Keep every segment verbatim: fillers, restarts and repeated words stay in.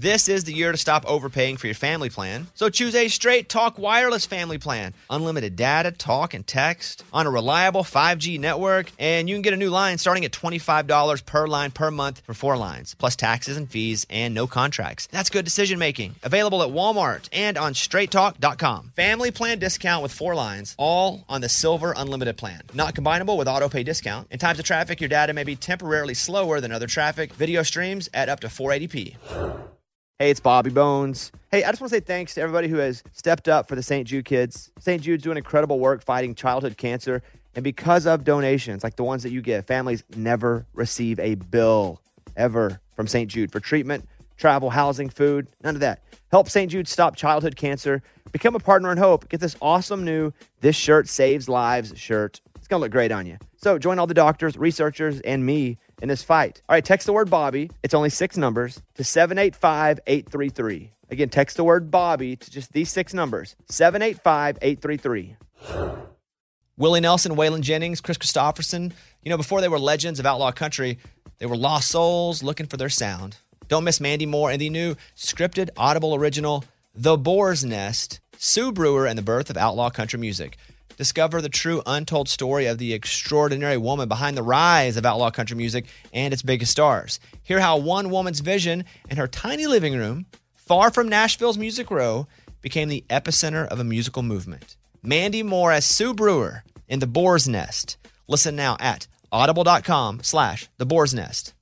This is the year to stop overpaying for your family plan. So choose a Straight Talk Wireless family plan. Unlimited data, talk, and text on a reliable five G network. And you can get a new line starting at twenty-five dollars per line per month for four lines, plus taxes and fees and no contracts. That's good decision making. Available at Walmart and on straight talk dot com. Family plan discount with four lines, all on the Silver Unlimited plan. Not combinable with auto pay discount. In times of traffic, your data may be temporarily slower than other traffic. Video streams at up to four eighty p. Hey, it's Bobby Bones. Hey, I just want to say thanks to everybody who has stepped up for the Saint Jude kids. Saint Jude's doing incredible work fighting childhood cancer. And because of donations like the ones that you give, families never receive a bill ever from Saint Jude for treatment, travel, housing, food, none of that. Help Saint Jude stop childhood cancer. Become a partner in hope. Get this awesome new This Shirt Saves Lives shirt. It's going to look great on you. So join all the doctors, researchers, and me in this fight. All right, text the word Bobby. It's only six numbers to seven eight five, eight three three. Again, text the word Bobby to just these six numbers, seven eight five, eight three three. Willie Nelson, Waylon Jennings, Chris Christopherson. You know, before they were legends of outlaw country, they were lost souls looking for their sound. Don't miss Mandy Moore and the new scripted Audible original, The Boar's Nest, Sue Brewer and the Birth of Outlaw Country Music. Discover the true untold story of the extraordinary woman behind the rise of outlaw country music and its biggest stars. Hear how one woman's vision in her tiny living room, far from Nashville's Music Row, became the epicenter of a musical movement. Mandy Moore as Sue Brewer in The Boar's Nest. Listen now at audible.com slash The Boar's Nest.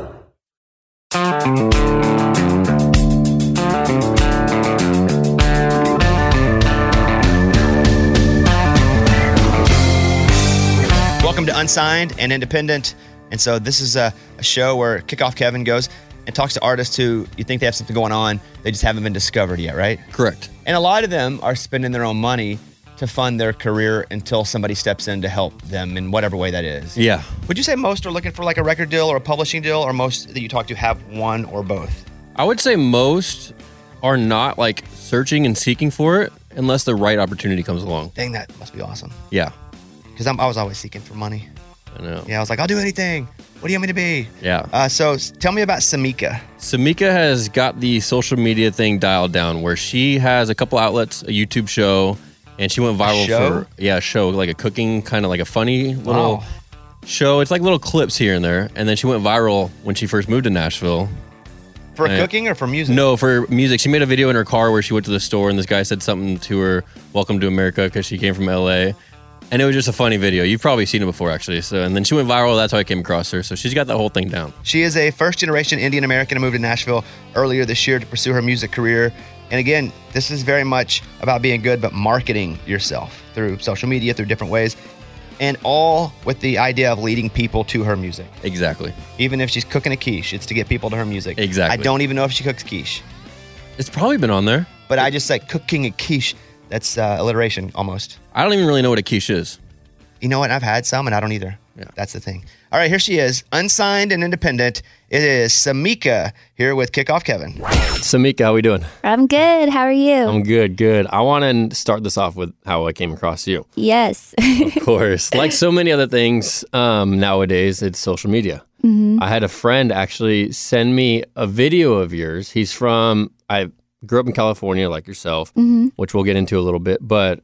Welcome to Unsigned and Independent. And so this is a, a show where Kickoff Kevin goes and talks to artists who you think they have something going on. They just haven't been discovered yet, right? Correct. And a lot of them are spending their own money to fund their career until somebody steps in to help them in whatever way that is. Yeah. Would you say most are looking for like a record deal or a publishing deal, or most that you talk to have one or both? I would say most are not like searching and seeking for it unless the right opportunity comes along. Dang, that must be awesome. Yeah. Because I was always seeking for money. I know. Yeah, I was like, I'll do anything. What do you want me to be? Yeah. Uh, so s- tell me about Samika. Samika has got the social media thing dialed down where she has a couple outlets, a YouTube show, and she went viral show? for, yeah, a show, like a cooking, kind of like a funny little Wow. show. It's like little clips here and there. And then she went viral when she first moved to Nashville. For And- cooking or for music? No, for music. She made a video in her car where she went to the store and this guy said something to her, welcome to America, because she came from L A. And it was just a funny video. You've probably seen it before, actually. So, and then she went viral. That's how I came across her. So she's got that whole thing down. She is a first-generation Indian American who moved to Nashville earlier this year to pursue her music career. And again, this is very much about being good, but marketing yourself through social media, through different ways, and all with the idea of leading people to her music. Exactly. Even if she's cooking a quiche, it's to get people to her music. Exactly. I don't even know if she cooks quiche, It's probably been on there. but I just like cooking a quiche. That's uh, alliteration almost. I don't even really know what a quiche is. You know what? I've had some and I don't either. Yeah. That's the thing. All right, here she is, unsigned and independent. It is Samika here with Kickoff Kevin. Samika, how we doing? I'm good. How are you? I'm good, good. I want to start this off with how I came across you. Yes. Of course. Like so many other things um, nowadays, it's social media. Mm-hmm. I had a friend actually send me a video of yours. He's from, I grew up in California like yourself, Mm-hmm. which we'll get into a little bit, but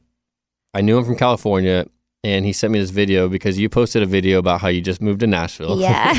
I knew him from California. And he sent me this video because you posted a video about how you just moved to Nashville. Yeah.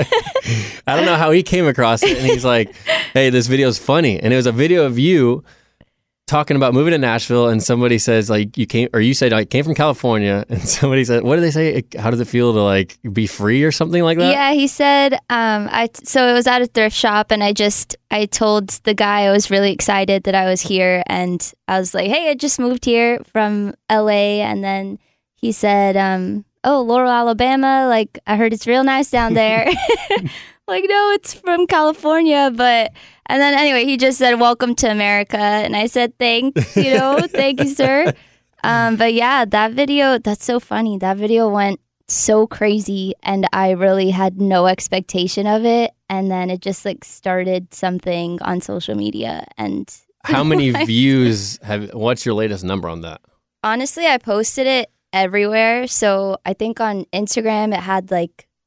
I don't know how he came across it. And he's like, hey, this video is funny. And it was a video of you talking about moving to Nashville. And somebody says, like, you came, or you said, I came from California. And somebody said, what did they say? How does it feel to, like, be free or something like that? Yeah, he said, um, I, so it was at a thrift shop and I just, I told the guy I was really excited that I was here. And I was like, hey, I just moved here from L A. And then he said, um, oh, Laurel, Alabama. Like, I heard it's real nice down there. Like, no, it's from California. But, and then anyway, he just said, welcome to America. And I said, thanks, you know, thank you, sir. Um, but yeah, that video, that's so funny. That video went so crazy and I really had no expectation of it. And then it just like started something on social media. And How many views have, what's your latest number on that? honestly, I posted it everywhere. So I think on Instagram, it had like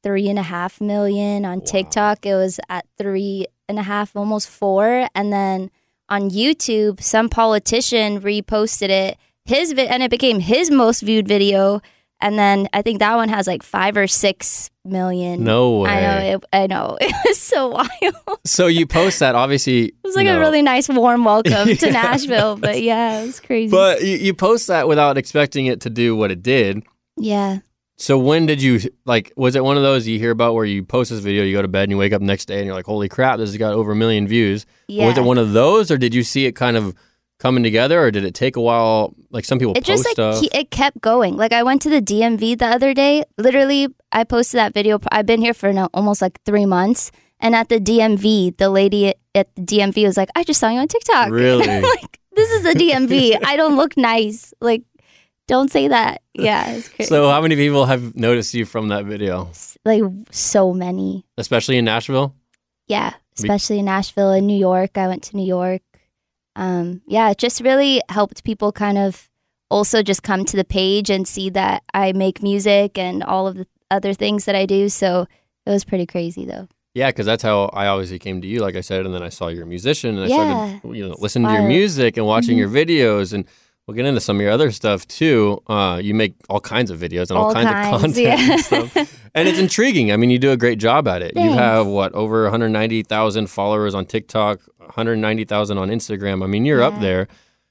three and a half million. On wow. TikTok, it was at three and a half, almost four. And then on YouTube, some politician reposted it, his vi- and it became his most viewed video. And then I think that one has like five or six million. No way. I know. It, I know. It was so wild. So you post that, obviously. It was like you know, a really nice, warm welcome yeah, to Nashville. But yeah, it was crazy. But you, you post that without expecting it to do what it did. Yeah. So when did you, like, was it one of those you hear about where you post this video, you go to bed and you wake up next day and you're like, holy crap, this has got over a million views. Yeah. Or was it one of those, or did you see it kind of coming together, or did it take a while? Like some people it post just like stuff. He, it kept going. Like I went to the D M V the other day. Literally, I posted that video. I've been here for now almost like three months. And at the D M V, the lady at the D M V was like, "I just saw you on TikTok." Really? And I'm like, this is the D M V. I don't look nice. Like, don't say that. Yeah, it's crazy. So how many people have noticed you from that video? Like so many. Especially in Nashville? Yeah, especially in Nashville and New York. I went to New York. Um, yeah, it just really helped people kind of also just come to the page and see that I make music and all of the other things that I do. So it was pretty crazy, though. Yeah, because that's how I obviously came to you, like I said, and then I saw you're a musician, and I Yeah. started you know, listening to your music and watching Mm-hmm. your videos, and we'll get into some of your other stuff too. Uh, you make all kinds of videos and all, All kinds, kinds, of content yeah. and stuff. And it's intriguing. I mean, you do a great job at it. You Thanks. have, what, over one hundred ninety thousand followers on TikTok, one hundred ninety thousand on Instagram. I mean, you're Yeah. up there.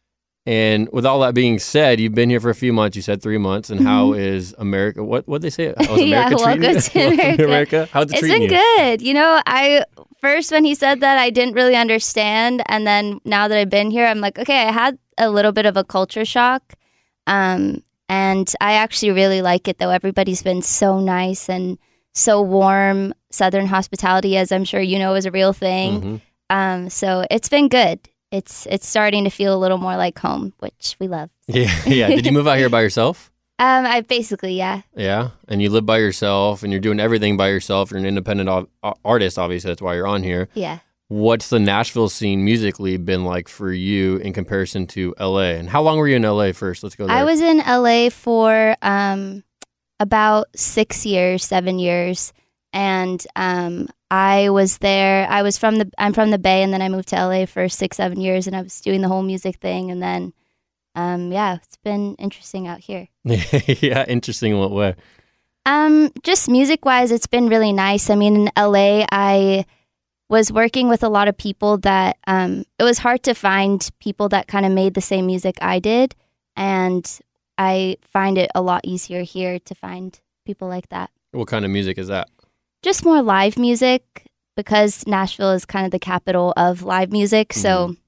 And with all that being said, you've been here for a few months. You said three months. And how is America? What what they say? How's Yeah, America treating welcome you? to Welcome America. America. How's it It's treating been you? good. You know, I first when he said that, I didn't really understand, and then now that I've been here, I'm like, okay, I had a little bit of a culture shock, um, and I actually really like it. Though everybody's been so nice and so warm. Southern hospitality, as I'm sure you know, is a real thing. Mhm. Um, so it's been good. It's it's starting to feel a little more like home, which we love. Yeah, yeah. Did you move out here by yourself? Um, I basically, yeah. Yeah, and you live by yourself, and you're doing everything by yourself. You're an independent o- artist, obviously. That's why you're on here. Yeah. What's the Nashville scene musically been like for you in comparison to L A? And how long were you in L A first? Let's go there. I was in L A for um, about six years, seven years, and um, I was there. I was from the. I'm from the Bay, and then I moved to L A for six, seven years, and I was doing the whole music thing, and then, um, yeah, it's been interesting out here. Yeah, interesting in what way? Um, just music wise, it's been really nice. I mean, in L A, I was working with a lot of people that um, it was hard to find people that kind of made the same music I did, and I find it a lot easier here to find people like that. What kind of music is that? Just more live music, because Nashville is kind of the capital of live music, so Mhm.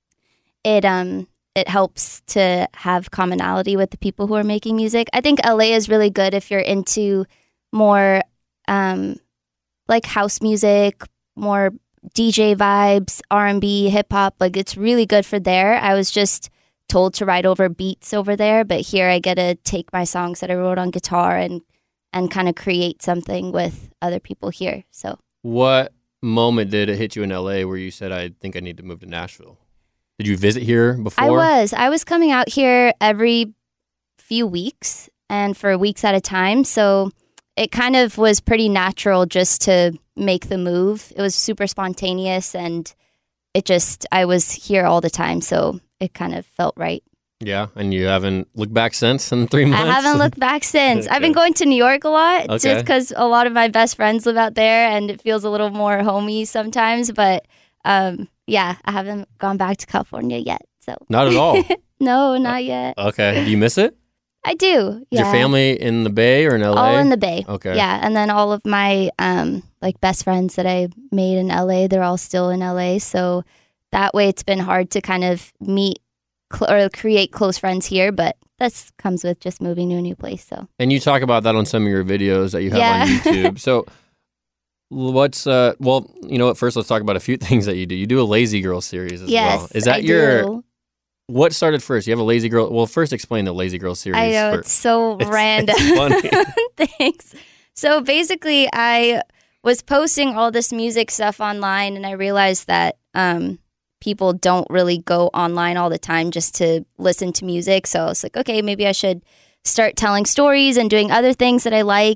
it um it helps to have commonality with the people who are making music. I think L A is really good if you're into more um like house music, more D J vibes, R and B, hip hop. Like it's really good for there. I was just told to write over beats over there, but here I get to take my songs that I wrote on guitar and and kind of create something with other people here. So What moment did it hit you in L A where you said, I think I need to move to Nashville? Did you visit here before? I was. I was coming out here every few weeks and for weeks at a time. So it kind of was pretty natural just to make the move. It was super spontaneous, and it just, I was here all the time. So it kind of felt right. Yeah, and you haven't looked back since in three months? I haven't looked back since. I've been Okay. going to New York a lot Okay. just because a lot of my best friends live out there, and it feels a little more homey sometimes. But um, yeah, I haven't gone back to California yet. So Not at all. no, not yet. Okay. Do you miss it? I do. Is Yeah. your family in the Bay or in L A? All in the Bay. Okay. Yeah, and then all of my um like best friends that I made in L A, they're all still in L A. So that way, it's been hard to kind of meet cl- or create close friends here, but that comes with just moving to a new place. So And you talk about that on some of your videos that you have Yeah. on YouTube. So what's, uh, well, you know what? First, let's talk about a few things that you do. You do a Lazy Girl series as yes, well. Is that I your, do. what started first? You have a Lazy Girl. Well, first explain the Lazy Girl series. I know for- it's so It's- random. it's funny. Thanks. So basically, I was posting all this music stuff online, and I realized that um, people don't really go online all the time just to listen to music. So I was like, okay, maybe I should start telling stories and doing other things that I like.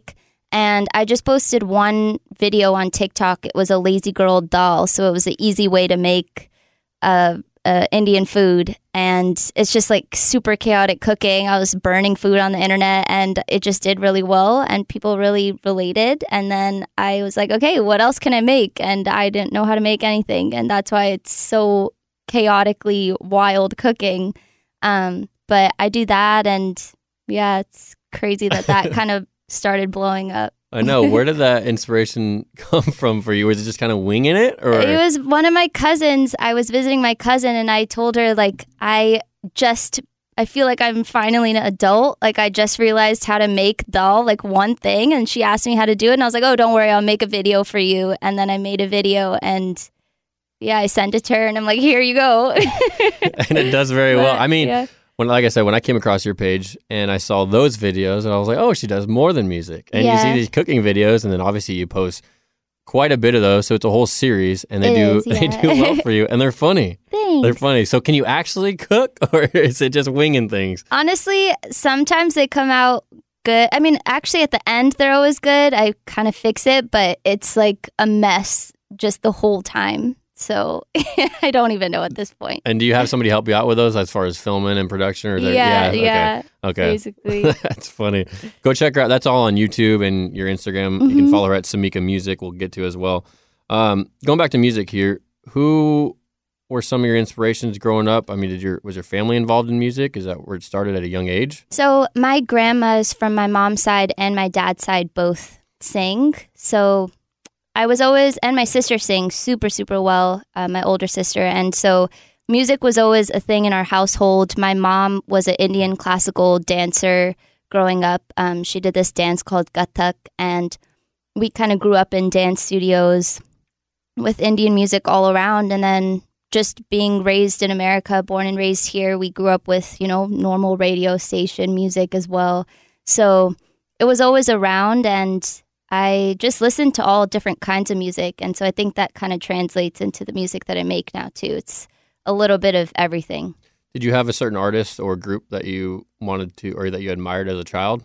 And I just posted one video on TikTok. It was a lazy girl dal. So it was an easy way to make uh, uh, Indian food. And it's just like super chaotic cooking. I was burning food on the internet and it just did really well. And people really related. And then I was like, okay, what else can I make? And I didn't know how to make anything. And that's why it's so chaotically wild cooking. Um, but I do that. And yeah, it's crazy that that kind of started blowing up. I know. Where did that inspiration come from for you? Was it just kind of winging it? Or it was one of my cousins. I was visiting my cousin and I told her, like, I just, I feel like I'm finally an adult. Like, I just realized how to make dal, like one thing. And she asked me how to do it. And I was like, oh, don't worry, I'll make a video for you. And then I made a video and yeah, I sent it to her and I'm like, here you go. And it does very but, well. I mean, yeah. When, like I said, when I came across your page and I saw those videos, and I was like, oh, she does more than music. And yeah. you see these cooking videos, and then obviously you post quite a bit of those, so it's a whole series, and they it do is, yeah. they do well for you, and they're funny. Thanks. They're funny. So can you actually cook, or is it just winging things? Honestly, sometimes they come out good. I mean, actually, at the end, they're always good. I kind of fix it, but it's like a mess just the whole time. So I don't even know at this point. And do you have somebody help you out with those as far as filming and production? Or yeah, yeah, yeah, okay. okay. Basically. That's funny. Go check her out. That's all on YouTube and your Instagram. Mm-hmm. You can follow her at Samika Music. We'll get to as well. Um, going back to music here, who were some of your inspirations growing up? I mean, did your was your family involved in music? Is that where it started at a young age? So my grandmas from my mom's side and my dad's side both sing. So I was always, and my sister sings super, super well, uh, my older sister. And so music was always a thing in our household. My mom was an Indian classical dancer growing up. Um, she did this dance called Kathak, and we kind of grew up in dance studios with Indian music all around. And then just being raised in America, born and raised here, we grew up with, you know, normal radio station music as well. So it was always around, and I just listen to all different kinds of music. And so I think that kind of translates into the music that I make now, too. It's a little bit of everything. Did you have a certain artist or group that you wanted to, or that you admired as a child?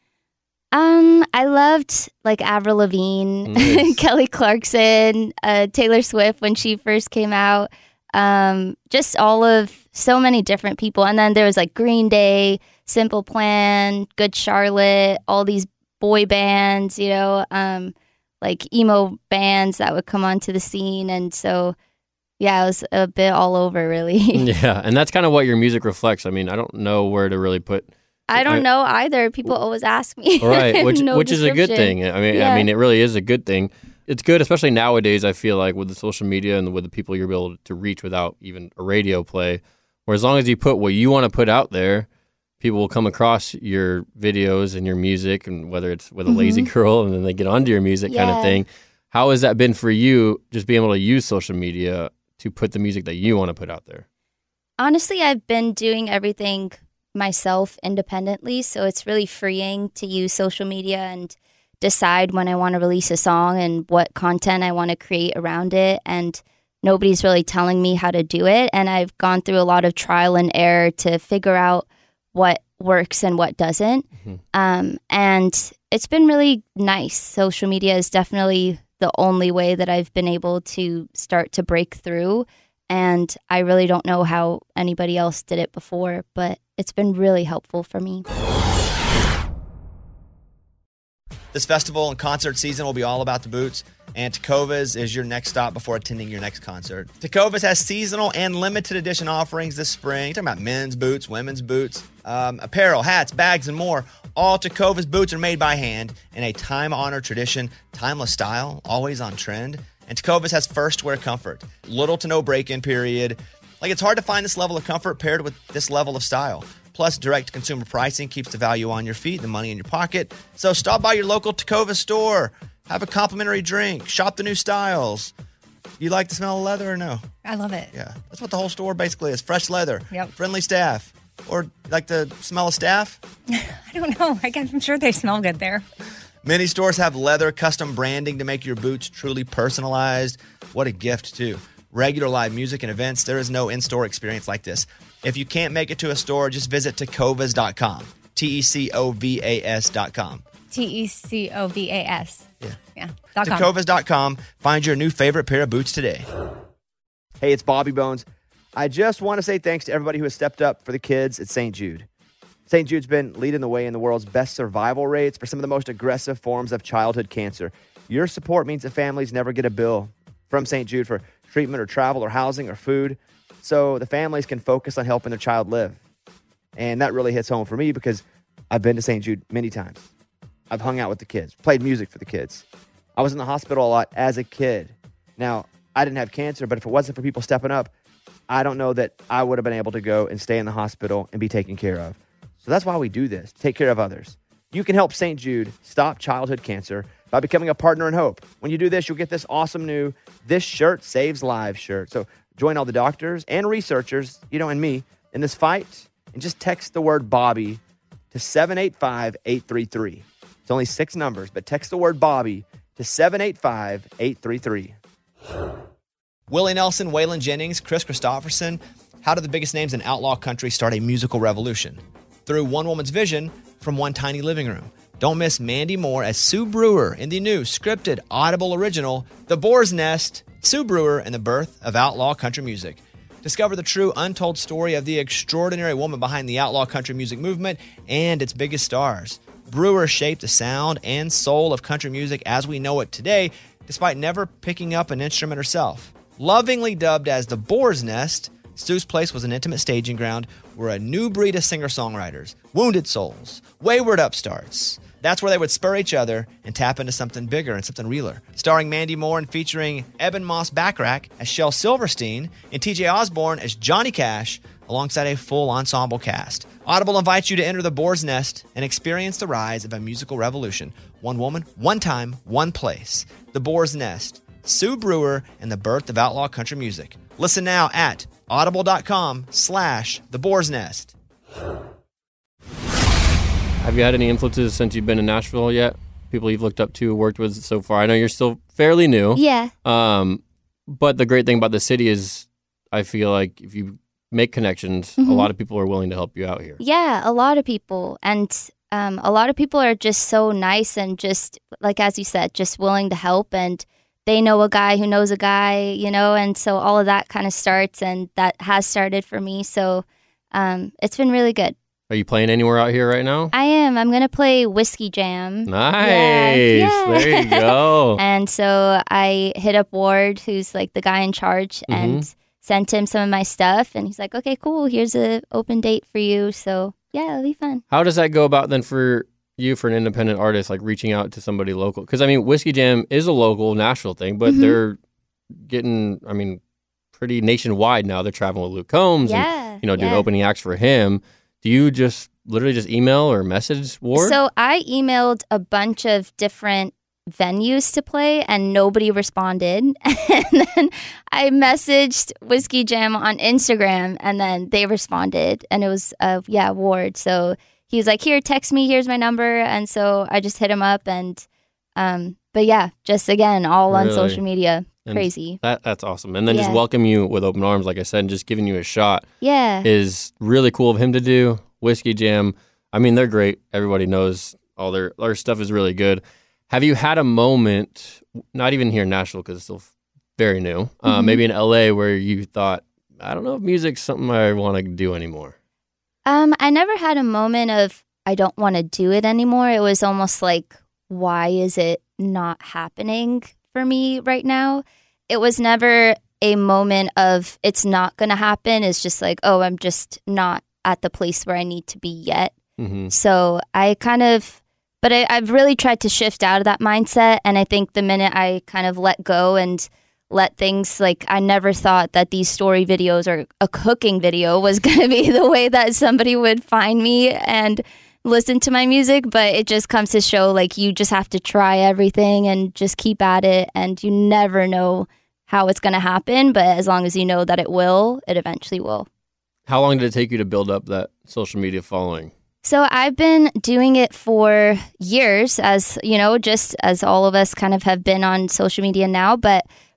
Um, I loved like Avril Lavigne, nice. Kelly Clarkson, uh, Taylor Swift when she first came out. Um, just all of so many different people. And then there was like Green Day, Simple Plan, Good Charlotte, all these boy bands, you know, um, like emo bands that would come onto the scene. And so, yeah, it was a bit all over, really. Yeah, and that's kind of what your music reflects. I mean, I don't know where to really put... I don't I, know either. People always ask me. Right, which no which is a good thing. I mean, yeah. I mean, it really is a good thing. It's good, especially nowadays, I feel like, with the social media and with the people you're able to reach without even a radio play, where as long as you put what you want to put out there, people will come across your videos and your music, and whether it's with a mm-hmm. lazy girl and then they get onto your music yeah. kind of thing. How has that been for you, just being able to use social media to put the music that you want to put out there? Honestly, I've been doing everything myself independently, so it's really freeing to use social media and decide when I want to release a song and what content I want to create around it. And nobody's really telling me how to do it. And I've gone through a lot of trial and error to figure out what works and what doesn't. Mm-hmm. Um, and it's been really nice. Social media is definitely the only way that I've been able to start to break through. And I really don't know how anybody else did it before, but it's been really helpful for me. This festival and concert season will be all about the boots, and Tecovas is your next stop before attending your next concert. Tecovas has seasonal and limited edition offerings this spring. You're talking about men's boots, women's boots, um, apparel, hats, bags, and more. All Tecovas boots are made by hand in a time-honored tradition, timeless style, always on trend. And Tecovas has first wear comfort, little to no break-in period. Like, it's hard to find this level of comfort paired with this level of style. Plus, direct consumer pricing keeps the value on your feet, the money in your pocket. So stop by your local Tecovas store. Have a complimentary drink. Shop the new styles. You like the smell of leather or no? I love it. Yeah. That's what the whole store basically is. Fresh leather. Yep. Friendly staff. Or like the smell of staff? I don't know. I guess I'm sure they smell good there. Many stores have leather custom branding to make your boots truly personalized. What a gift, too. Regular live music and events, there is no in-store experience like this. If you can't make it to a store, just visit tecovas dot com. T E C O V A S dot com. T E C O V A S. Yeah. Yeah. Dot com. Tecovas dot com. Find your new favorite pair of boots today. Hey, it's Bobby Bones. I just want to say thanks to everybody who has stepped up for the kids at Saint Jude. Saint Jude's been leading the way in the world's best survival rates for some of the most aggressive forms of childhood cancer. Your support means that families never get a bill from Saint Jude for treatment or travel or housing or food, so the families can focus on helping their child live. And that really hits home for me because I've been to Saint Jude many times. I've hung out with the kids, played music for the kids. I was in the hospital a lot as a kid. Now, I didn't have cancer, but if it wasn't for people stepping up, I don't know that I would have been able to go and stay in the hospital and be taken care of. So that's why we do this, take care of others. You can help Saint Jude stop childhood cancer by becoming a partner in hope. When you do this, you'll get this awesome new This Shirt Saves Lives shirt. So join all the doctors and researchers, you know, and me in this fight, and just text the word Bobby to seven eight five, eight three three. It's only six numbers, but text the word Bobby to seven eight five, eight three three. Willie Nelson, Waylon Jennings, Chris Christopherson. How did the biggest names in outlaw country start a musical revolution? Through one woman's vision from one tiny living room. Don't miss Mandy Moore as Sue Brewer in the new scripted Audible original, The Boar's Nest, Sue Brewer and the Birth of Outlaw Country Music. Discover the true untold story of the extraordinary woman behind the outlaw country music movement and its biggest stars. Brewer shaped the sound and soul of country music as we know it today, despite never picking up an instrument herself. Lovingly dubbed as The Boar's Nest, Sue's place was an intimate staging ground where a new breed of singer-songwriters, wounded souls, wayward upstarts, that's where they would spur each other and tap into something bigger and something realer. Starring Mandy Moore and featuring Eben Moss Backrack as Shel Silverstein and T J Osborne as Johnny Cash, alongside a full ensemble cast. Audible invites you to enter the Boar's Nest and experience the rise of a musical revolution. One woman, one time, one place. The Boar's Nest, Sue Brewer, and the birth of outlaw country music. Listen now at audible.com slash the Boar's Nest. Have you had any influences since you've been in Nashville yet? People you've looked up to, worked with so far? I know you're still fairly new. Yeah. Um, but the great thing about the city is I feel like if you make connections, Mhm. a lot of people are willing to help you out here. Yeah, a lot of people. And um, a lot of people are just so nice and just, like, as you said, just willing to help. And they know a guy who knows a guy, you know, and so all of that kind of starts, and that has started for me. So um, it's been really good. Are you playing anywhere out here right now? I am. I'm going to play Whiskey Jam. Nice. Yeah. There you go. And so I hit up Ward, who's like the guy in charge, Mhm. and sent him some of my stuff. And he's like, okay, cool. Here's a open date for you. So yeah, it'll be fun. How does that go about then for you, for an independent artist, like reaching out to somebody local? Because, I mean, Whiskey Jam is a local Nashville thing, but Mhm. they're getting, I mean, pretty nationwide now. They're traveling with Luke Combs and, Yeah. you know, doing yeah. opening acts for him. Do you just literally just email or message Ward? So I emailed a bunch of different venues to play and nobody responded. And then I messaged Whiskey Jam on Instagram and then they responded. And it was, uh, yeah, Ward. So he was like, here, text me. Here's my number. And so I just hit him up. And, um, but yeah, just again, all on Really? social media. And Crazy. That That's awesome. And then just Yeah. welcome you with open arms, like I said, and just giving you a shot Yeah. is really cool of him to do. Whiskey Jam, I mean, they're great. Everybody knows all their, their stuff is really good. Have you had a moment, not even here in Nashville because it's still very new, uh, Mhm. maybe in L A where you thought, I don't know if music's something I want to do anymore? Um, I never had a moment of I don't want to do it anymore. It was almost like, why is it not happening for me right now? It was never a moment of it's not going to happen. It's just like, oh, I'm just not at the place where I need to be yet. Mm-hmm. So I kind of, but I, I've really tried to shift out of that mindset. And I think the minute I kind of let go and let things, like, I never thought that these story videos or a cooking video was going to be the way that somebody would find me and listen to my music. But it just comes to show, like, you just have to try everything and just keep at it. And you never know how it's going to happen. But as long as you know that it will, it eventually will. How long did it take you to build up that social media following? So I've been doing it for years, as you know, just as all of us kind of have been on social media now. But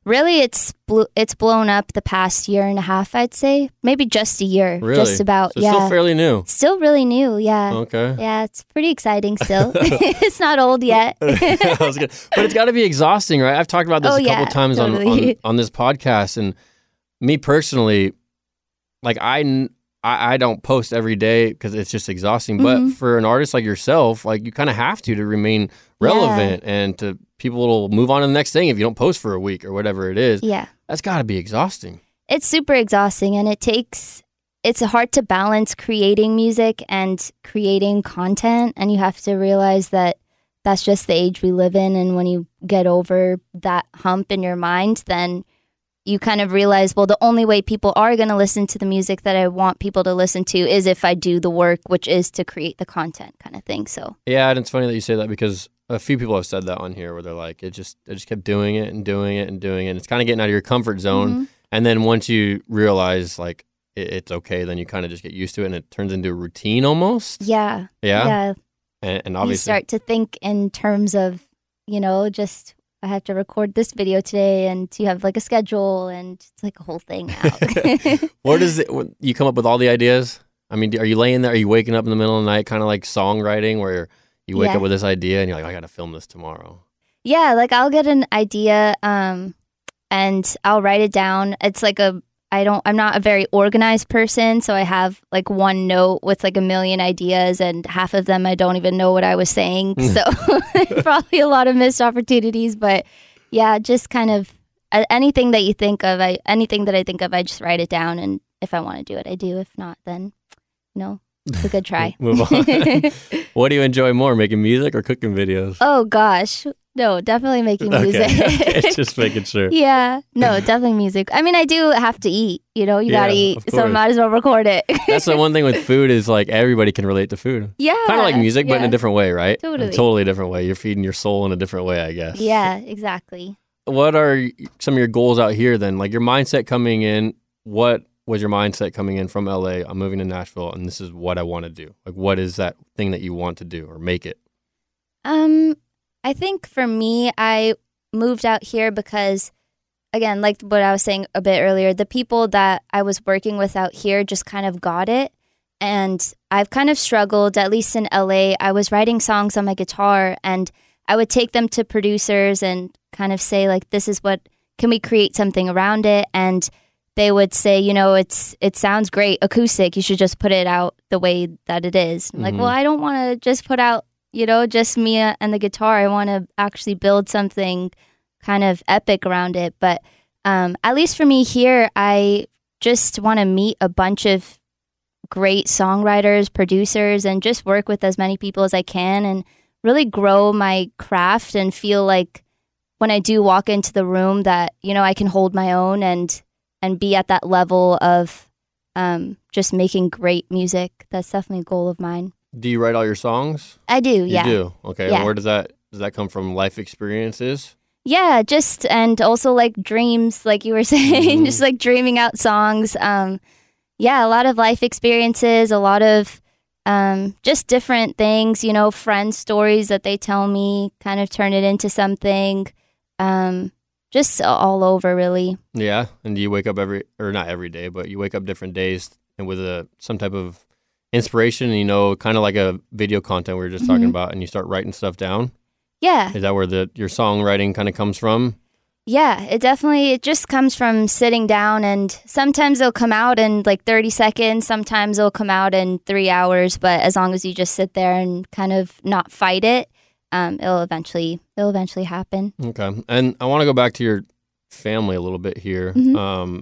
Really, it's blo- it's blown up the past year and a half, I'd say. Maybe just a year. Really? Just about, So it's yeah. still fairly new. Still really new, yeah. Okay. Yeah, it's pretty exciting still. It's not old yet. That was good. But it's got to be exhausting, right? I've talked about this Oh, a couple yeah, times on, totally. on on this podcast, and me personally, like I, n- I, I don't post every day because it's just exhausting. But Mhm. for an artist like yourself, like you kind of have to to remain relevant and to people will move on to the next thing if you don't post for a week or whatever it is. Yeah. That's got to be exhausting. It's super exhausting, and it takes, it's hard to balance creating music and creating content. And you have to realize that that's just the age we live in. And when you get over that hump in your mind, then you kind of realize, well, the only way people are going to listen to the music that I want people to listen to is if I do the work, which is to create the content kind of thing. So, Yeah, and it's funny that you say that because a few people have said that on here where they're like, it just, I just kept doing it and doing it and doing it. And it's kind of getting out of your comfort zone. Mhm. And then once you realize like it, it's okay, then you kind of just get used to it and it turns into a routine almost. yeah. Yeah. Yeah. And, and You obviously, start to think in terms of, you know, just I have to record this video today, and you have like a schedule, and it's like a whole thing now. where does it, when you come up with all the ideas? I mean, are you laying there? Are you waking up in the middle of the night, kind of like songwriting where you wake Yeah. up with this idea and you're like, I got to film this tomorrow? Yeah, like I'll get an idea um and I'll write it down. It's like a I don't I'm not a very organized person, so I have like one note with like a million ideas, and half of them I don't even know what I was saying. So probably a lot of missed opportunities, but yeah, just kind of uh, anything that you think of, I anything that I think of, I just write it down, and if I want to do it, I do. If not, then you know, it's a good try. Move on. What do you enjoy more, making music or cooking videos? Oh gosh. No, definitely making music. Okay. Okay, just making sure. Yeah, no, definitely music. I mean, I do have to eat, you know, you Yeah, gotta eat, of so course. might as well record it. That's the one thing with food is like everybody can relate to food. Yeah. Kind of like music, but in yeah. a different way, right? Totally. A totally different way. You're feeding your soul in a different way, I guess. Yeah, exactly. What are some of your goals out here then? Like your mindset coming in, what was your mindset coming in from L A? I'm moving to Nashville and this is what I want to do. Like what is that thing that you want to do or make it? Um, I think for me, I moved out here because, again, like what I was saying a bit earlier, the people that I was working with out here just kind of got it. And I've kind of struggled, at least in L A. I was writing songs on my guitar, and I would take them to producers and kind of say, like, this is what, can we create something around it? And they would say, you know, it's it sounds great acoustic. You should just put it out the way that it is. I'm Mhm. like, well, I don't want to just put out, you know, just me and the guitar. I want to actually build something kind of epic around it. But um, at least for me here, I just want to meet a bunch of great songwriters, producers, and just work with as many people as I can and really grow my craft and feel like when I do walk into the room that, you know, I can hold my own and and be at that level of um, just making great music. That's definitely a goal of mine. Do you write all your songs? I do, yeah. You do? Okay. Yeah. And where does that, does that come from? Life experiences? Yeah, just and also like dreams, like you were saying, Mhm. just like dreaming out songs. Um, yeah, a lot of life experiences, a lot of um, just different things, you know, friend stories that they tell me, kind of turn it into something. Um, just all over, really. Yeah. And do you wake up every, or not every day, but you wake up different days and with a, some type of inspiration, and, you know, kind of like a video content we were just talking Mhm. about, and you start writing stuff down? Yeah, Is that where the your songwriting kind of comes from? yeah, it definitely, it just comes from sitting down, and sometimes it'll come out in like thirty seconds, sometimes it'll come out in three hours, but as long as you just sit there and kind of not fight it, um, it'll eventually, it'll eventually happen. Okay. And I want to go back to your family a little bit here. Mhm. Um,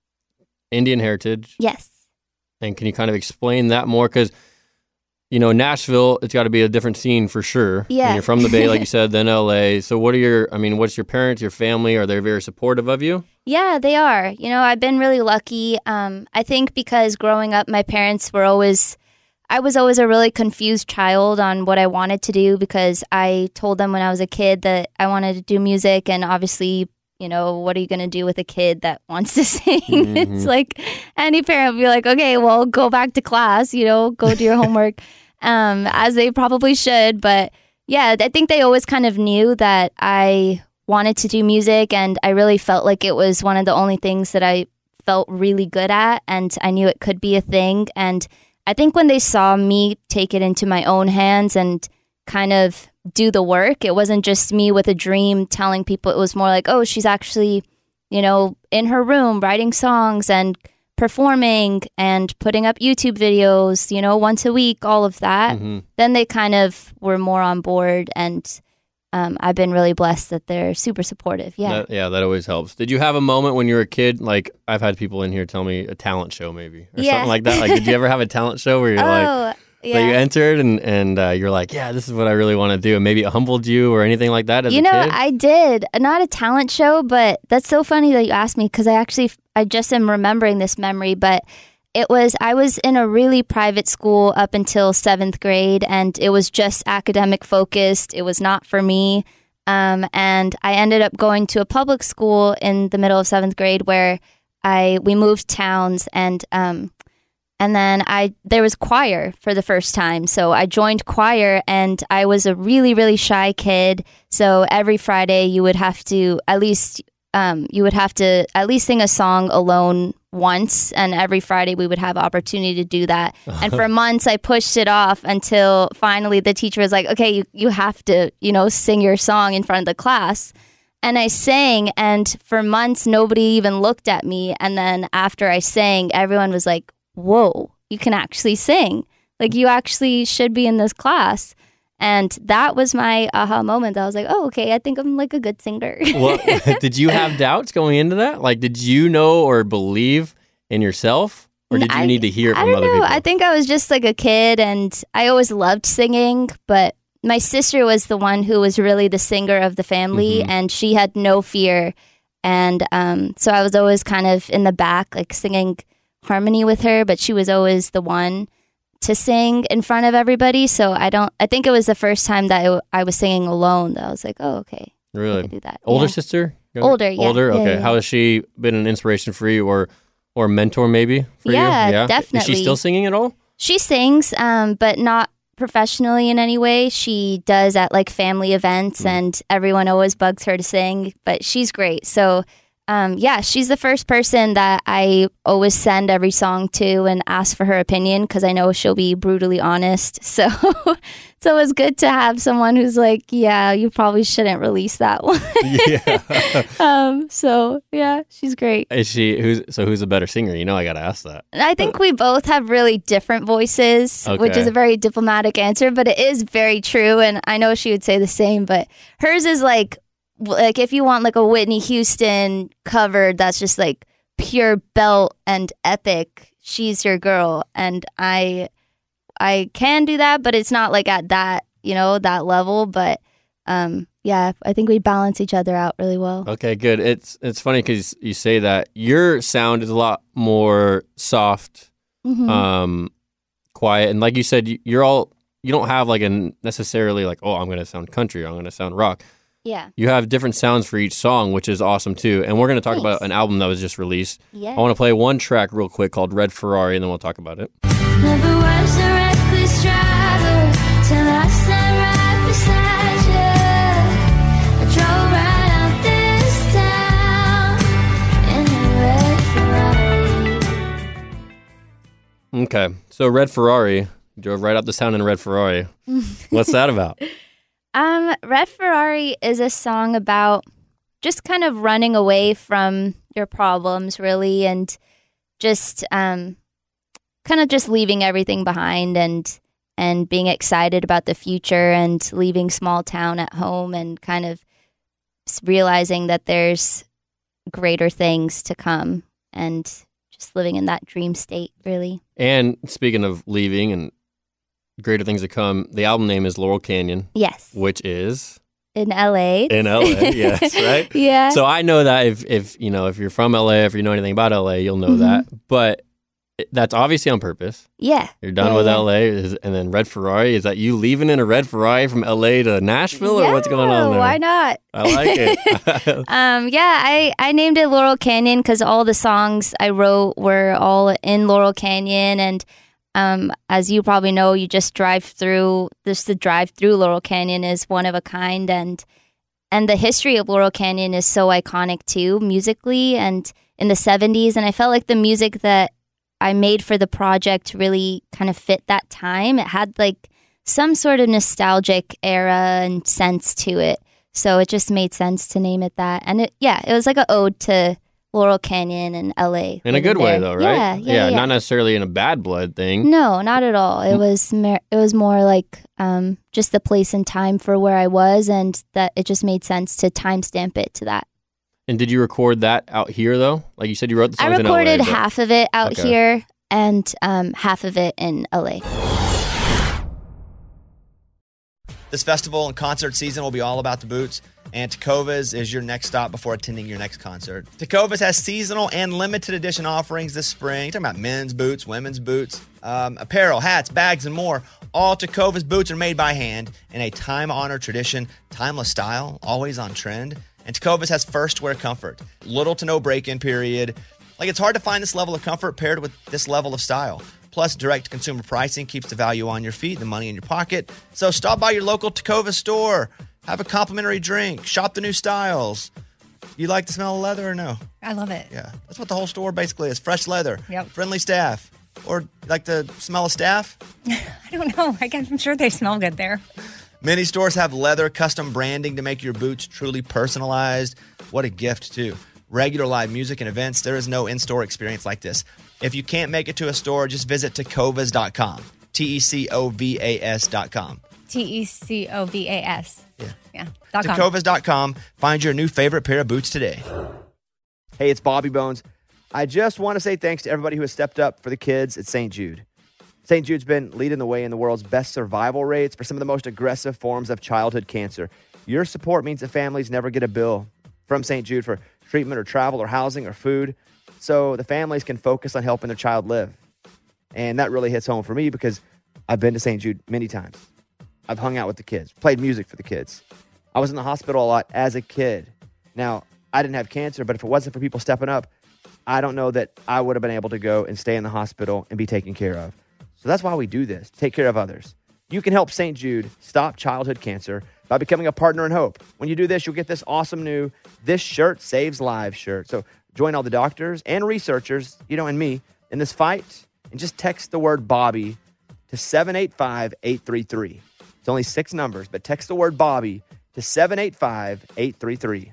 Indian heritage. Yes. And can you kind of explain that more? Because, you know, Nashville, it's got to be a different scene for sure. Yeah. And you're from the Bay, like you said, then L A. So what are your, I mean, what's your parents, your family? Are they very supportive of you? Yeah, they are. You know, I've been really lucky. Um, I think because growing up, my parents were always, I was always a really confused child on what I wanted to do, because I told them when I was a kid that I wanted to do music, and obviously, you know, what are you going to do with a kid that wants to sing? Mhm. It's like any parent would be like, okay, well, go back to class, you know, go do your homework, um, as they probably should. But yeah, I think they always kind of knew that I wanted to do music, and I really felt like it was one of the only things that I felt really good at, and I knew it could be a thing. And I think when they saw me take it into my own hands and kind of do the work, it wasn't just me with a dream telling people. It was more like, oh, she's actually, you know, in her room writing songs and performing and putting up YouTube videos, you know, once a week, all of that. Mm-hmm. Then they kind of were more on board, and um, I've been really blessed that they're super supportive. Yeah. That, yeah, that always helps. Did you have a moment when you were a kid? Like, I've had people in here tell me a talent show maybe or yeah. something like that. Like, did you ever have a talent show where you're oh, like, yeah. that you entered and, and uh, you're like, yeah, this is what I really want to do. And maybe it humbled you or anything like that as you a know, kid? I did. Not a talent show, but that's so funny that you asked me, because I actually, I just am remembering this memory, but it was, I was in a really private school up until seventh grade, and it was just academic focused. It was not for me. Um, and I ended up going to a public school in the middle of seventh grade where I, we moved towns, and, um, and then I, there was choir for the first time. So I joined choir, and I was a really, really shy kid. So every Friday you would have to, at least, um, you would have to at least sing a song alone once, and every Friday we would have opportunity to do that. And for months I pushed it off until finally the teacher was like, okay, you, you have to, you know, sing your song in front of the class. And I sang, and for months nobody even looked at me. And then after I sang, everyone was like, whoa, you can actually sing. Like, you actually should be in this class. And that was my aha moment. I was like, oh, okay, I think I'm like a good singer. Well, did you have doubts going into that? Like, did you know or believe in yourself? Or did you I, need to hear it I from don't other know. people? I think I was just like a kid, and I always loved singing. But my sister was the one who was really the singer of the family, mm-hmm. and she had no fear. And um, so I was always kind of in the back, like singing harmony with her, but she was always the one to sing in front of everybody. So I don't, I think it was the first time that I, I was singing alone that I was like, oh, okay. Really? I can do that. Older yeah. sister? Older, yeah. Older? Yeah, okay. yeah. How has she been an inspiration for you, or or mentor maybe for yeah, you? Yeah, definitely. Is she still singing at all? She sings, um, but not professionally in any way. She does at like family events, mm. and everyone always bugs her to sing, but she's great. So Um, yeah, she's the first person that I always send every song to and ask for her opinion, because I know she'll be brutally honest. So, so it's good to have someone who's like, yeah, you probably shouldn't release that one. Yeah. um, so yeah, she's great. Is she who's so who's a better singer? You know, I got to ask that. I think we both have really different voices, Okay. which is a very diplomatic answer, but it is very true. And I know she would say the same, but hers is like, like if you want like a Whitney Houston cover that's just like pure belt and epic, she's your girl. And I I can do that, but it's not like at that, you know, that level. But um yeah, I think we balance each other out really well. Okay, good. It's it's funny because you say that your sound is a lot more soft, Mm-hmm. um, quiet, and like you said, you- you're all you don't have like a necessarily like, oh, I'm going to sound country, or I'm going to sound rock. Yeah. You have different sounds for each song, which is awesome too. And we're going to talk Thanks. about an album that was just released. Yeah. I want to play one track real quick called Red Ferrari, and then we'll talk about it. Never was a reckless driver till I sat right beside you. I drove right out this town in a red Ferrari. Okay, so Red Ferrari, you drove right out this town in a Red Ferrari. What's that about? Um, Red Ferrari is a song about just kind of running away from your problems, really, and just um, kind of just leaving everything behind and and being excited about the future and leaving small town at home and kind of s- realizing that there's greater things to come and just living in that dream state, really. And speaking of leaving and greater things to come, the album name is Laurel Canyon, Yes, which is in L A. in L A. Yes, right? Yeah. So I know that if, if you know if you're from L A, if you know anything about L A, you'll know Mhm. that. But it- that's obviously on purpose. yeah. You're done Yeah, with yeah. L A, is- and then Red Ferrari. Is that you leaving in a Red Ferrari from L A to Nashville, or what's going on Yeah, there? Why not? I like it. Um, yeah, I, I named it Laurel Canyon because all the songs I wrote were all in Laurel Canyon. And um, as you probably know, you just drive through, just the drive through Laurel Canyon is one of a kind. And and the history of Laurel Canyon is so iconic too, musically, and in the seventies. And I felt like the music that I made for the project really kind of fit that time. It had like some sort of nostalgic era and sense to it. So it just made sense to name it that. And it, yeah, it was like an ode to Laurel Canyon and L A. In a good way, though, right? Yeah, yeah, yeah, yeah. Not necessarily in a bad blood thing. No, not at all. It was mer- it was more like um, just the place and time for where I was, and that it just made sense to timestamp it to that. And did you record that out here, though? Like you said, you wrote the songs I recorded in L A, but... half of it out okay. here and um, half of it in L A. This festival and concert season will be all about the boots, and Tecovas is your next stop before attending your next concert. Tecovas has seasonal and limited edition offerings this spring. You're talking about men's boots, women's boots, um, apparel, hats, bags, and more. All Tecovas boots are made by hand in a time-honored tradition, timeless style, always on trend. And Tecovas has first wear comfort, little to no break-in period. Like, it's hard to find this level of comfort paired with this level of style. Plus, direct-to-consumer pricing keeps the value on your feet, the money in your pocket. So stop by your local Tecovas store. Have a complimentary drink. Shop the new styles. You like the smell of leather or no? I love it. Yeah. That's what the whole store basically is. Fresh leather. Yep. Friendly staff. Or like the smell of staff? I don't know. I guess, I'm sure they smell good there. Many stores have leather custom branding to make your boots truly personalized. What a gift, too. Regular live music and events. There is no in-store experience like this. If you can't make it to a store, just visit tecovas dot com. T E C O V A S dot com. T E C O V A S. Yeah. Yeah. Dot com. tecovas dot com. Find your new favorite pair of boots today. Hey, it's Bobby Bones. I just want to say thanks to everybody who has stepped up for the kids at Saint Jude. Saint Jude's been leading the way in the world's best survival rates for some of the most aggressive forms of childhood cancer. Your support means that families never get a bill from Saint Jude for treatment or travel or housing or food, so the families can focus on helping their child live. And that really hits home for me because I've been to Saint Jude many times. I've hung out with the kids, played music for the kids. I was in the hospital a lot as a kid. Now, I didn't have cancer, but if it wasn't for people stepping up, I don't know that I would have been able to go and stay in the hospital and be taken care of. So that's why we do this, take care of others. You can help Saint Jude stop childhood cancer by becoming a partner in hope. When you do this, you'll get this awesome new This Shirt Saves Lives shirt. So join all the doctors and researchers, you know, and me in this fight, and just text the word Bobby to seven eight five, eight three three. It's only six numbers, but text the word Bobby to seven eight five, eight three three.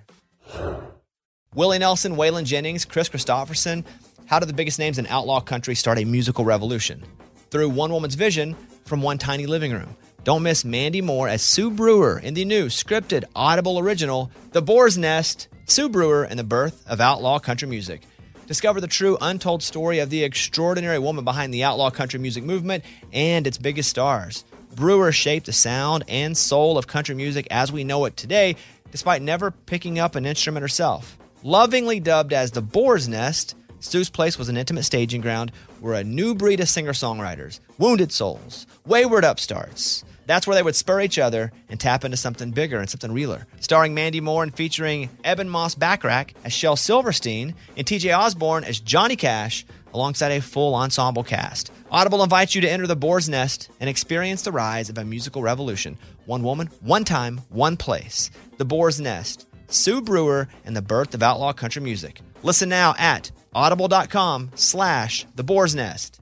Willie Nelson, Waylon Jennings, Chris Christopherson. How did the biggest names in outlaw country start a musical revolution? Through one woman's vision from one tiny living room. Don't miss Mandy Moore as Sue Brewer in the new scripted Audible original, The Boar's Nest, Sue Brewer and the Birth of Outlaw Country Music. Discover the true untold story of the extraordinary woman behind the outlaw country music movement and its biggest stars. Brewer shaped the sound and soul of country music as we know it today, despite never picking up an instrument herself. Lovingly dubbed as The Boar's Nest, Sue's place was an intimate staging ground where a new breed of singer-songwriters, wounded souls, wayward upstarts, that's where they would spur each other and tap into something bigger and something realer. Starring Mandy Moore and featuring Eben Moss Backrack as Shel Silverstein and T J Osborne as Johnny Cash alongside a full ensemble cast. Audible invites you to enter the Boar's Nest and experience the rise of a musical revolution. One woman, one time, one place. The Boar's Nest, Sue Brewer and the Birth of Outlaw Country Music. Listen now at audible.com slash the Boar's Nest.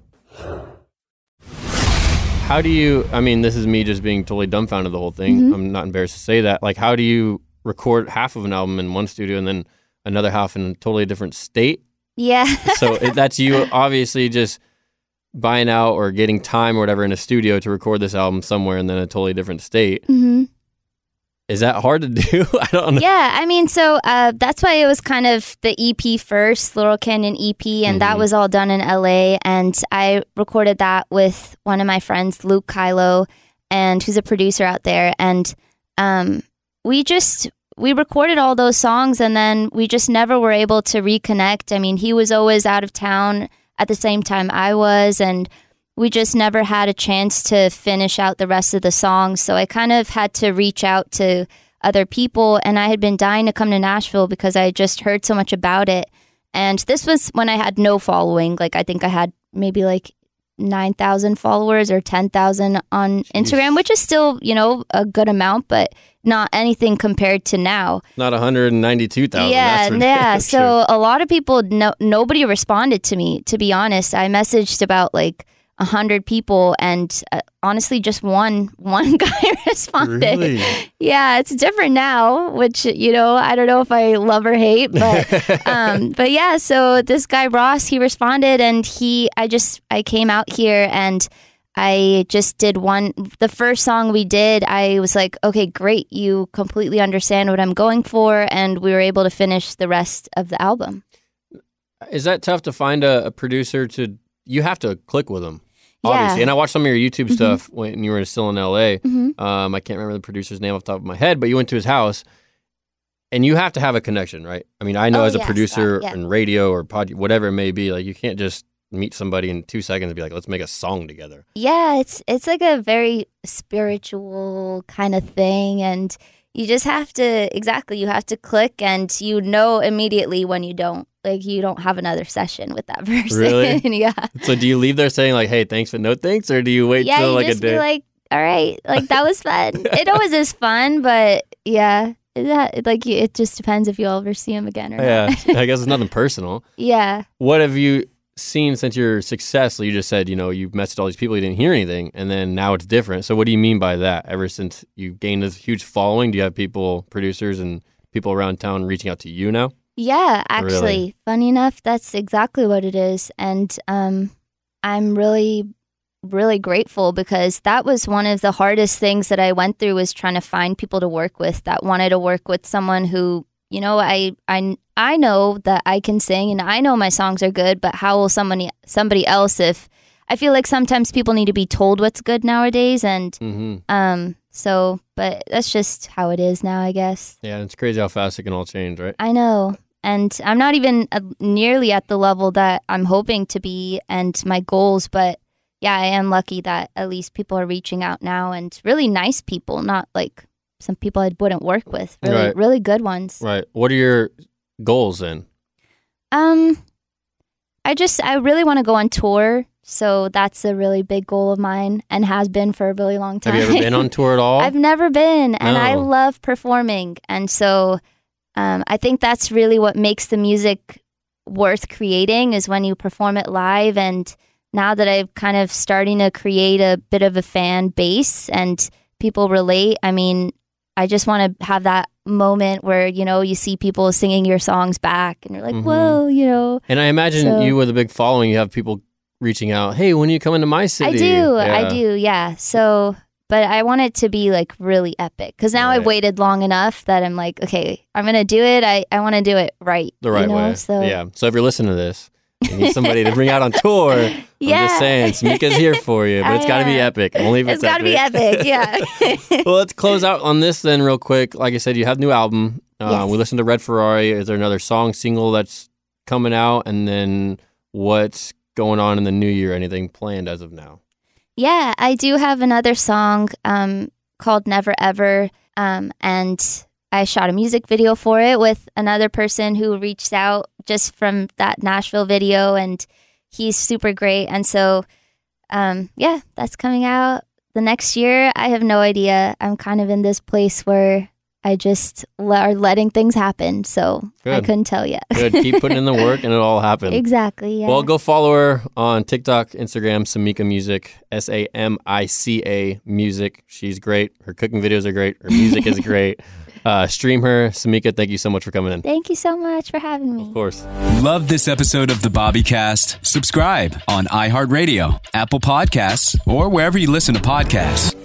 How do you, I mean, this is me just being totally dumbfounded the whole thing. Mm-hmm. I'm not embarrassed to say that. Like, how do you record half of an album in one studio and then another half in a totally different state? Yeah. So it, that's you obviously just buying out or getting time or whatever in a studio to record this album somewhere and then a totally different state. Mm-hmm. Is that hard to do? I don't know. Yeah, I mean, so uh, that's why it was kind of the E P first, Laurel Canyon E P, and mm-hmm. that was all done in L A. And I recorded that with one of my friends, Luke Kylo, and who's a producer out there. And um, we just, we recorded all those songs, and then we just never were able to reconnect. I mean, he was always out of town at the same time I was, and we just never had a chance to finish out the rest of the songs. So I kind of had to reach out to other people, and I had been dying to come to Nashville because I had just heard so much about it. And this was when I had no following. Like, I think I had maybe like nine thousand followers or ten thousand on Instagram, which is still, you know, a good amount, but not anything compared to now. Not one hundred ninety-two thousand. Yeah, that's yeah. sure. So a lot of people, no, nobody responded to me, to be honest. I messaged about like one hundred people and uh, honestly just one one guy responded. Really? Yeah, it's different now, which, you know, I don't know if I love or hate, but um but yeah, so this guy Ross, he responded and he I just I came out here and I just did one the first song we did. I was like, okay, great, you completely understand what I'm going for, and we were able to finish the rest of the album. Is that tough to find a, a producer to you have to click with them? Yeah. Obviously. And I watched some of your YouTube Mhm. stuff when you were still in L A. Mhm. Um, I can't remember the producer's name off the top of my head, but you went to his house and you have to have a connection, right? I mean, I know Oh, as a yes, producer that- yeah. in radio or pod, whatever it may be, like you can't just meet somebody in two seconds and be like, let's make a song together. Yeah, it's it's like a very spiritual kind of thing, and you just have to exactly you have to click, and you know immediately when you don't like you don't have another session with that person. Really? Yeah, So do you leave there saying like, hey, thanks, but no thanks? Or do you wait yeah. till You like a just be day? like, all right, like that was fun. It always is fun, but yeah, that like it just depends if you'll ever see him again or yeah, not. I guess it's nothing personal. Yeah. What have you seen since your success? You just said, you know, you've messaged all these people, you didn't hear anything, and then now it's different. So what do you mean by that? Ever since you gained this huge following, do you have people, producers and people around town reaching out to you now? Yeah, actually, Really? funny enough, that's exactly what it is. And um, I'm really, really grateful because that was one of the hardest things that I went through was trying to find people to work with that wanted to work with someone who, you know, I, I, I know that I can sing and I know my songs are good, but how will somebody, somebody else if I feel like sometimes people need to be told what's good nowadays. And Mm-hmm. um, so, but that's just how it is now, I guess. Yeah, it's crazy how fast it can all change, right? I know. And I'm not even uh, nearly at the level that I'm hoping to be and my goals. But yeah, I am lucky that at least people are reaching out now and really nice people, not like some people I wouldn't work with. Really, Right. really good ones. Right. What are your goals then? Um, I just, I really want to go on tour. So that's a really big goal of mine and has been for a really long time. Have you ever been on tour at all? I've never been, and I No. love performing. And so um, I think that's really what makes the music worth creating is when you perform it live. And now that I'm kind of starting to create a bit of a fan base and people relate, I mean, I just want to have that moment where, you know, you see people singing your songs back and you're like, Mhm. whoa, you know. And I imagine So- you with a big following, you have people reaching out, hey, when are you coming to my city? I do, Yeah. I do, yeah. So, but I want it to be like really epic because now I've Right. waited long enough that I'm like, okay, I'm gonna do it. I, I want to do it right, The right you know? way. So Yeah. So if you're listening to this, you need somebody to bring out on tour. I'm Yeah. just saying, Samika's here for you, but it's I got to be am. epic. Only if it's it's, got to be epic, yeah. Well, let's close out on this then real quick. Like I said, you have a new album. Uh, Yes. We listened to Red Ferrari. Is there another song, single that's coming out? And then what's going on in the new year? Anything planned as of now? Yeah, I do have another song um, called Never Ever, um, and I shot a music video for it with another person who reached out just from that Nashville video, and he's super great. And so, um, yeah, that's coming out the next year. I have no idea. I'm kind of in this place where I just le- are letting things happen, so I Good. couldn't tell yet. Good. Keep putting in the work and it'll all happen. Exactly, yeah. Well, go follow her on TikTok, Instagram, Samika Music, S A M I C A Music. She's great. Her cooking videos are great. Her music is great. Uh, stream her. Samika, thank you so much for coming in. Thank you so much for having me. Of course. Love this episode of the Bobbycast? Subscribe on iHeartRadio, Apple Podcasts, or wherever you listen to podcasts.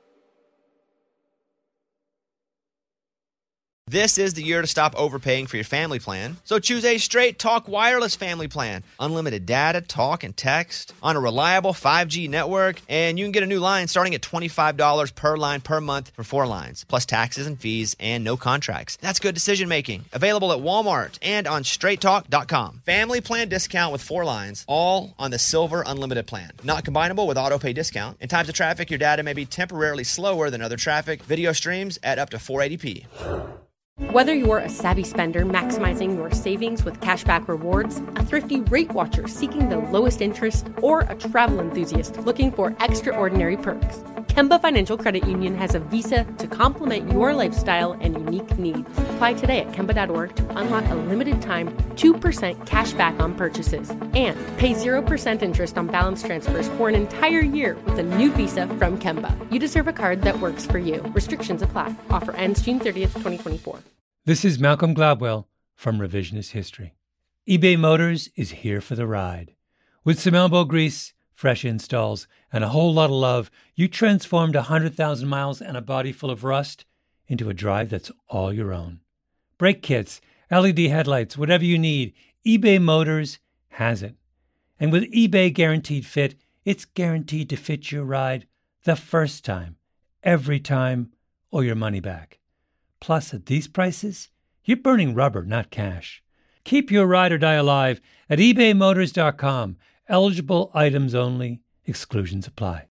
This is the year to stop overpaying for your family plan. So choose a Straight Talk Wireless family plan. Unlimited data, talk, and text on a reliable five G network. And you can get a new line starting at twenty-five dollars per line per month for four lines, plus taxes and fees and no contracts. That's good decision making. Available at Walmart and on straight talk dot com. Family plan discount with four lines, all on the Silver Unlimited plan. Not combinable with auto pay discount. In times of traffic, your data may be temporarily slower than other traffic. Video streams at up to four eighty p. Whether you're a savvy spender maximizing your savings with cashback rewards, a thrifty rate watcher seeking the lowest interest, or a travel enthusiast looking for extraordinary perks, Kemba Financial Credit Union has a visa to complement your lifestyle and unique needs. Apply today at Kemba dot org to unlock a limited-time two percent cash back on purchases and pay zero percent interest on balance transfers for an entire year with a new visa from Kemba. You deserve a card that works for you. Restrictions apply. Offer ends June thirtieth, twenty twenty-four. This is Malcolm Gladwell from Revisionist History. eBay Motors is here for the ride. With some elbow grease, fresh installs, and a whole lot of love, you transformed one hundred thousand miles and a body full of rust into a drive that's all your own. Brake kits, L E D headlights, whatever you need, eBay Motors has it. And with eBay Guaranteed Fit, it's guaranteed to fit your ride the first time, every time, or your money back. Plus, at these prices, you're burning rubber, not cash. Keep your ride or die alive at ebay motors dot com. Eligible items only. Exclusions apply.